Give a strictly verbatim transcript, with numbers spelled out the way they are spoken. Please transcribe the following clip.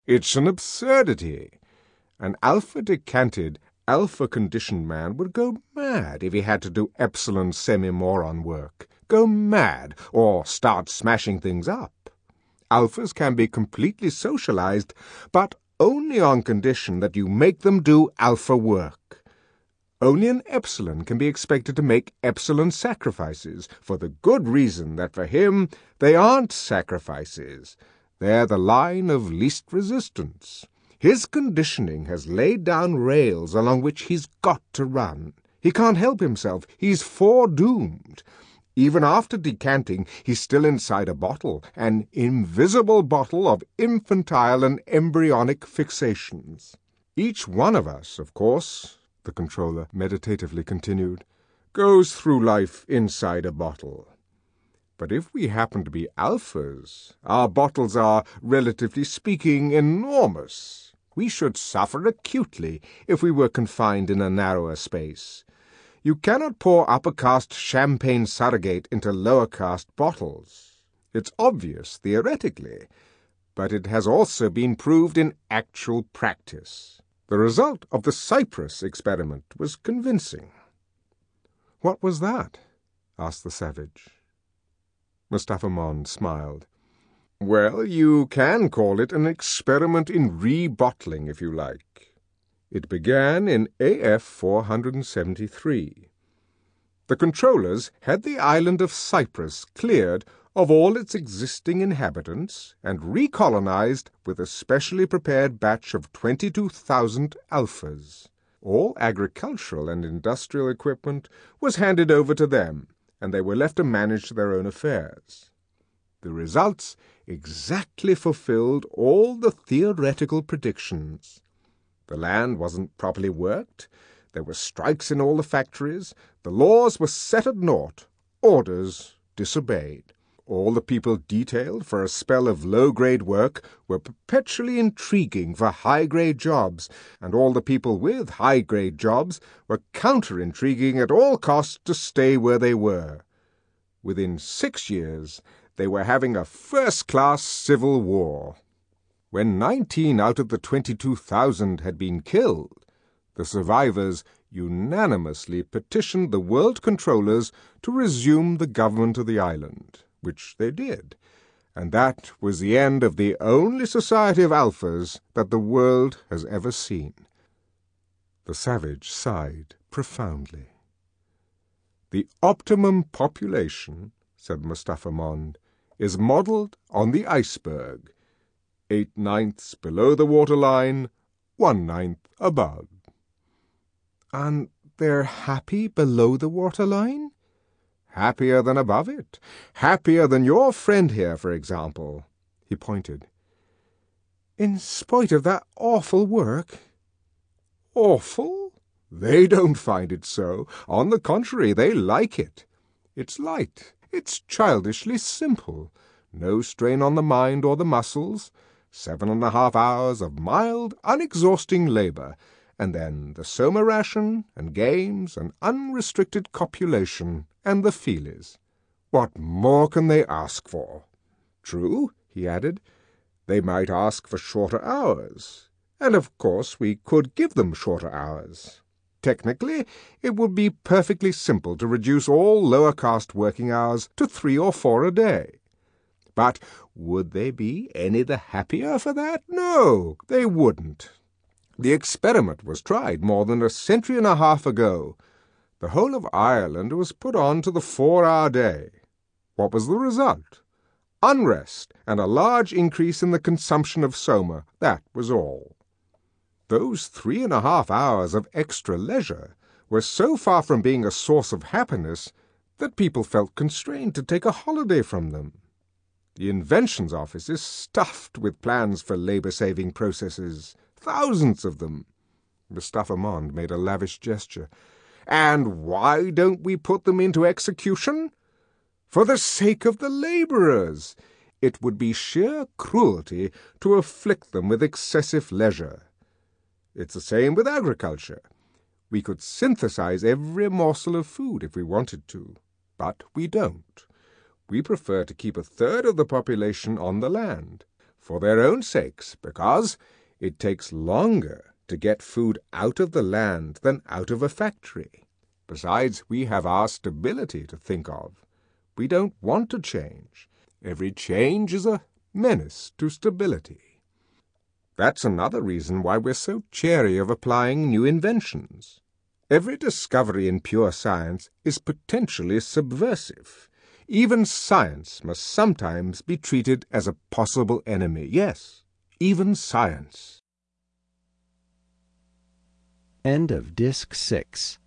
It's an absurdity. An alpha-decanted, alpha-conditioned man would go mad if he had to do epsilon semi-moron work. Go mad, or start smashing things up. Alphas can be completely socialized, but only on condition that you make them do alpha work. Only an epsilon can be expected to make epsilon sacrifices, for the good reason that for him they aren't sacrifices. They're the line of least resistance. His conditioning has laid down rails along which he's got to run. He can't help himself. He's foredoomed. Even after decanting, he's still inside a bottle, an invisible bottle of infantile and embryonic fixations. Each one of us, of course, the controller meditatively continued, goes through life inside a bottle. But if we happen to be alphas, our bottles are, relatively speaking, enormous. We should suffer acutely if we were confined in a narrower space. You cannot pour upper-caste champagne surrogate into lower-caste bottles. It's obvious theoretically, but it has also been proved in actual practice. The result of the Cyprus experiment was convincing. "What was that?" asked the savage. Mustapha Mond smiled. "Well, you can call it an experiment in rebottling, if you like. It began in A F four seventy-three. The controllers had the island of Cyprus cleared of all its existing inhabitants and recolonized with a specially prepared batch of twenty-two thousand alphas. All agricultural and industrial equipment was handed over to them, and they were left to manage their own affairs. The results exactly fulfilled all the theoretical predictions. The land wasn't properly worked, there were strikes in all the factories, the laws were set at naught, orders disobeyed. All the people detailed for a spell of low-grade work were perpetually intriguing for high-grade jobs, and all the people with high-grade jobs were counter-intriguing at all costs to stay where they were. Within six years, they were having a first-class civil war. When nineteen out of the twenty-two thousand had been killed, the survivors unanimously petitioned the world controllers to resume the government of the island, which they did, and that was the end of the only society of alphas that the world has ever seen. The savage sighed profoundly. "The optimum population," said Mustapha Mond, "is modelled on the iceberg, eight-ninths below the waterline, one-ninth above." "And they're happy below the waterline?" "Happier than above it. Happier than your friend here, for example." He pointed. "In spite of that awful work?" "Awful? They don't find it so. On the contrary, they like it. It's light. It's childishly simple. No strain on the mind or the muscles. Seven and a half hours of mild, unexhausting labour, and then the soma ration, and games, and unrestricted copulation, and the feelies. What more can they ask for? True," he added, "they might ask for shorter hours, and of course we could give them shorter hours. Technically, it would be perfectly simple to reduce all lower-caste working hours to three or four a day. But would they be any the happier for that? No, they wouldn't. The experiment was tried more than a century and a half ago. The whole of Ireland was put on to the four-hour day. What was the result? Unrest and a large increase in the consumption of soma. That was all. Those three and a half hours of extra leisure were so far from being a source of happiness that people felt constrained to take a holiday from them. The Inventions Office is stuffed with plans for labour-saving processes, thousands of them." Mustapha Mond made a lavish gesture. "And why don't we put them into execution? For the sake of the labourers. It would be sheer cruelty to afflict them with excessive leisure. It's the same with agriculture. We could synthesize every morsel of food if we wanted to, but we don't. We prefer to keep a third of the population on the land. For their own sakes, because it takes longer to get food out of the land than out of a factory. Besides, we have our stability to think of. We don't want to change. Every change is a menace to stability. That's another reason why we're so chary of applying new inventions. Every discovery in pure science is potentially subversive. Even science must sometimes be treated as a possible enemy. Yes, even science. End of Disc six.